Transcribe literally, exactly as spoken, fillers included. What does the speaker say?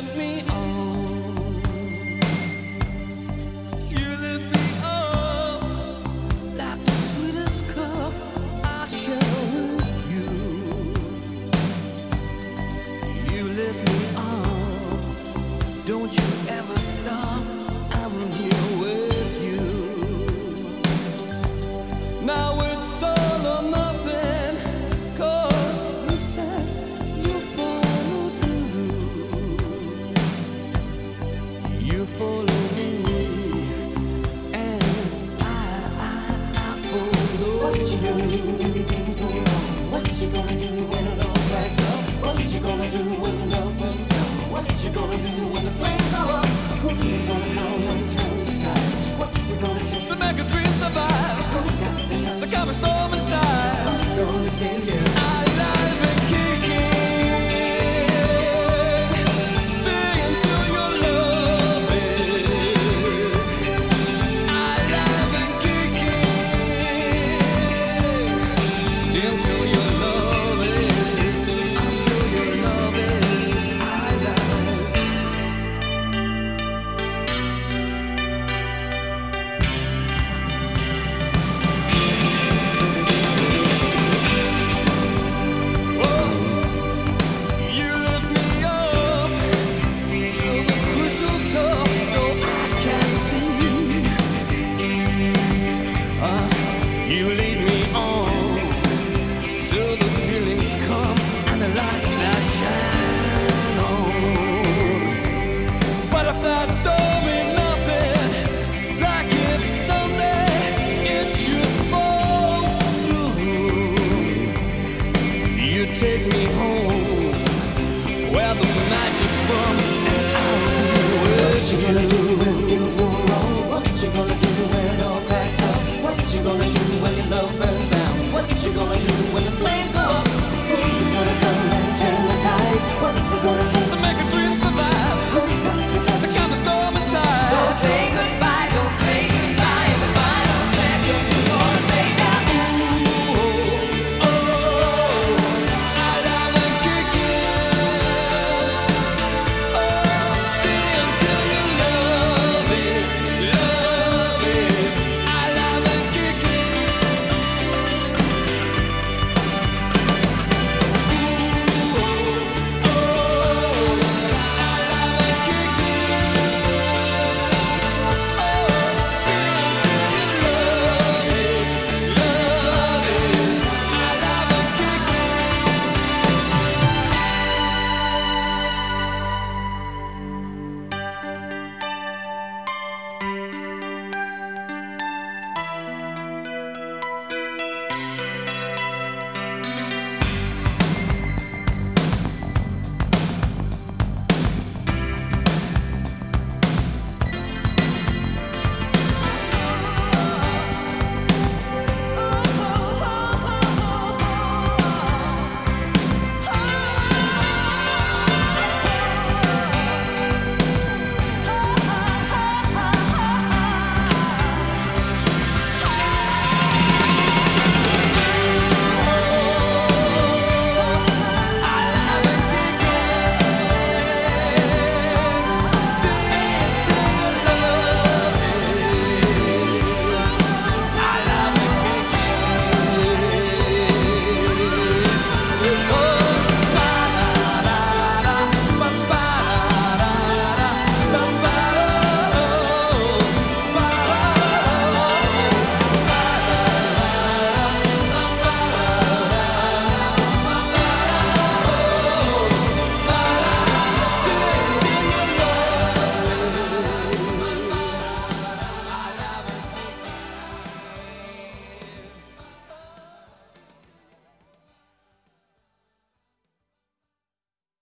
lift me on. You lift me up like the sweetest cup I share with you. You lift me up. Don't you ever stop. I'm here with you. Now it's all or nothing, 'cause you said you follow through. You follow me, and I, I, I follow. What you gonna do when things go wrong? What you gonna do when it all backs up? What you gonna do when the love burns down? What you gonna do when the flames go up? Who's gonna come and turn the tide? What's it gonna take To make a dream survive, Who's got the touch? to calm a storm inside. Who's gonna save you? Alive and kicking, stay until your love is. Alive and kicking, stay until your love is. Until your love is alive. You lift me up to the crucial top so I can see. Uh, you lead me on till the feelings come and the lights that shine on. But if that don't mean nothing, like if someday it should fall through, you take me home where the magic's from.